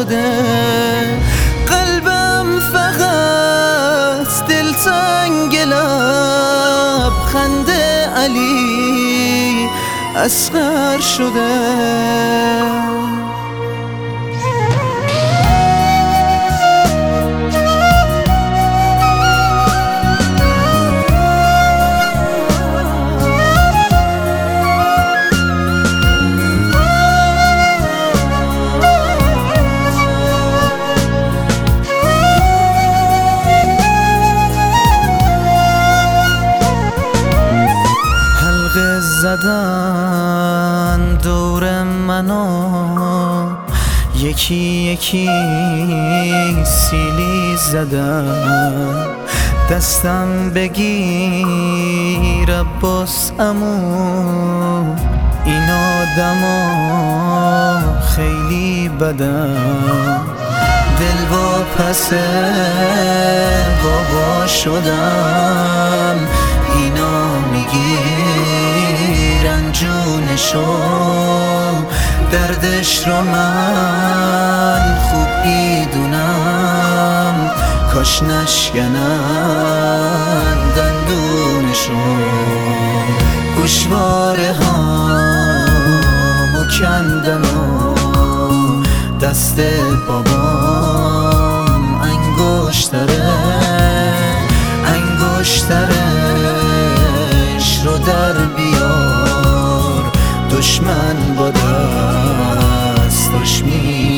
شده، قلبم فقط دلتنگ لب خنده علی اصغر شده. زدن دور منو یکی یکی سیلی زدن، دستم بگیر عباس عمو، این آدما خیلی بدن، دل با پس بابا شدم، اینا میگیرن جونشو، دردش رو من خوب میدونم، کاش نشکنن دندونشو، گوشواره هامو کندن و دست بابام انگشترش رو در بیار، دشمن با دستش